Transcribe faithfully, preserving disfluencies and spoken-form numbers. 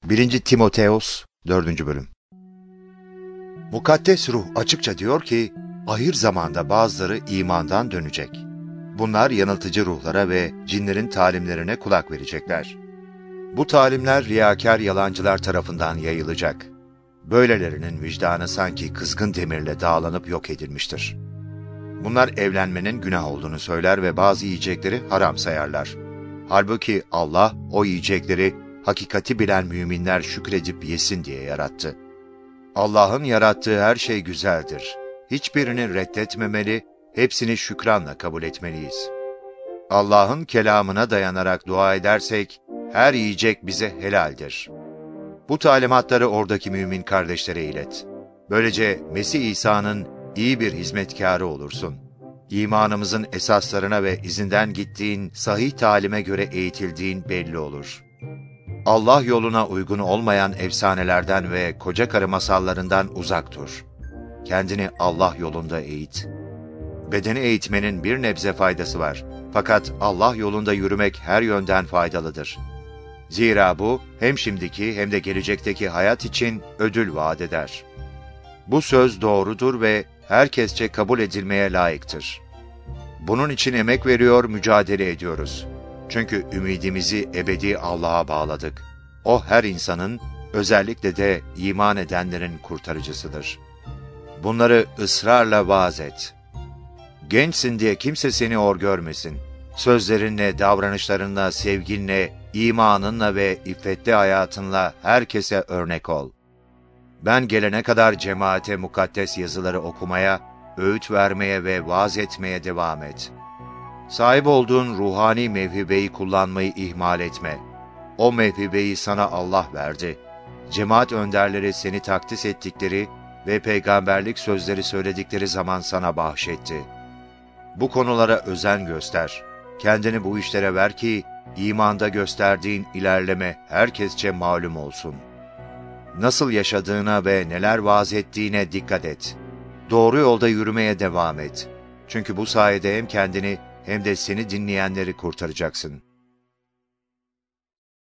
birinci Timoteos dördüncü bölüm. Mukaddes Ruh açıkça diyor ki, ahir zamanda bazıları imandan dönecek. Bunlar yanıltıcı ruhlara ve cinlerin talimlerine kulak verecekler. Bu talimler riyakâr yalancılar tarafından yayılacak. Böylelerinin vicdanı sanki kızgın demirle dağlanıp yok edilmiştir. Bunlar evlenmenin günah olduğunu söyler ve bazı yiyecekleri haram sayarlar. Halbuki Allah o yiyecekleri hakikati bilen müminler şükredip yesin diye yarattı. Allah'ın yarattığı her şey güzeldir. Hiçbirini reddetmemeli, hepsini şükranla kabul etmeliyiz. Allah'ın kelamına dayanarak dua edersek, her yiyecek bize helaldir. Bu talimatları oradaki mümin kardeşlere ilet. Böylece Mesih İsa'nın iyi bir hizmetkarı olursun. İmanımızın esaslarına ve izinden gittiğin sahih talime göre eğitildiğin belli olur. Allah yoluna uygun olmayan efsanelerden ve koca karı masallarından uzak dur. Kendini Allah yolunda eğit. Bedeni eğitmenin bir nebze faydası var. Fakat Allah yolunda yürümek her yönden faydalıdır. Zira bu hem şimdiki hem de gelecekteki hayat için ödül vaat eder. Bu söz doğrudur ve herkesçe kabul edilmeye layıktır. Bunun için emek veriyor, mücadele ediyoruz. Çünkü ümidimizi ebedi Allah'a bağladık. O her insanın, özellikle de iman edenlerin kurtarıcısıdır. Bunları ısrarla vaaz et. Gençsin diye kimse seni hor görmesin. Sözlerinle, davranışlarınla, sevginle, imanınla ve iffetli hayatınla herkese örnek ol. Ben gelene kadar cemaate mukaddes yazıları okumaya, öğüt vermeye ve vaaz etmeye devam et. Sahip olduğun ruhani mevhibeyi kullanmayı ihmal etme. O mevhibeyi sana Allah verdi. Cemaat önderleri seni takdis ettikleri ve peygamberlik sözleri söyledikleri zaman sana bahşetti. Bu konulara özen göster. Kendini bu işlere ver ki, imanda gösterdiğin ilerleme herkesçe malum olsun. Nasıl yaşadığına ve neler vaaz ettiğine dikkat et. Doğru yolda yürümeye devam et. Çünkü bu sayede hem kendini hem de seni dinleyenleri kurtaracaksın.